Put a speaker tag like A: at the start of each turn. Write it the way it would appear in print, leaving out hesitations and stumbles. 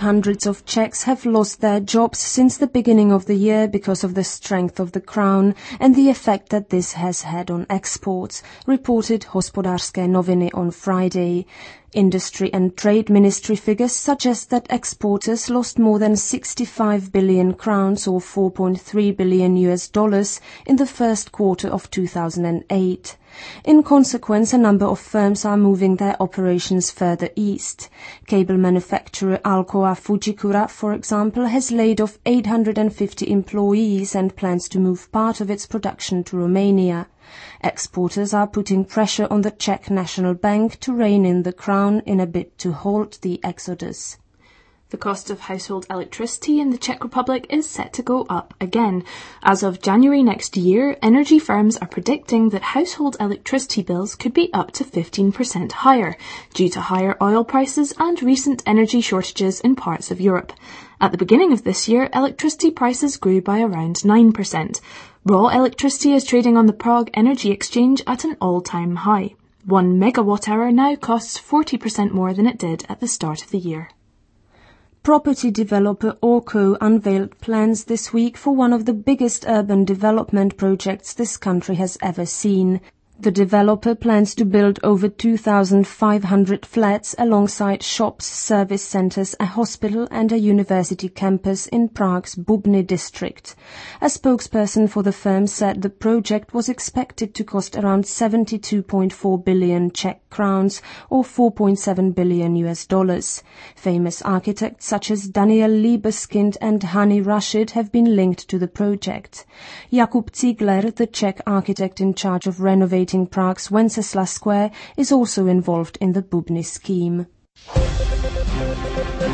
A: hundreds of Czechs have lost their jobs since the beginning of the year because of the strength of the crown and the effect that this has had on exports, reported Hospodářské noviny on Friday. Industry and Trade Ministry figures suggest that exporters lost more than 65 billion crowns or $4.3 billion in the first quarter of 2008. In consequence, a number of firms are moving their operations further east. Cable manufacturer Alcoa Fujikura, for example, has laid off 850 employees and plans to move part of its production to Romania. Exporters are putting pressure on the Czech National Bank to rein in the crown in a bid to halt the exodus.
B: The cost of household electricity in the Czech Republic is set to go up again. As of January next year, energy firms are predicting that household electricity bills could be up to 15% higher, due to higher oil prices and recent energy shortages in parts of Europe. At the beginning of this year, electricity prices grew by around 9%. Raw electricity is trading on the Prague Energy Exchange at an all-time high. 1 megawatt-hour now costs 40% more than it did at the start of the year.
A: Property developer Orco unveiled plans this week for one of the biggest urban development projects this country has ever seen. The developer plans to build over 2,500 flats alongside shops, service centres, a hospital and a university campus in Prague's Bubny district. A spokesperson for the firm said the project was expected to cost around 72.4 billion Czech crowns or $4.7 billion. Famous architects such as Daniel Liebeskind and Hani Rashid have been linked to the project. Jakub Ziegler, the Czech architect in charge of renovating Prague's Wenceslas Square, is also involved in the Bubny scheme.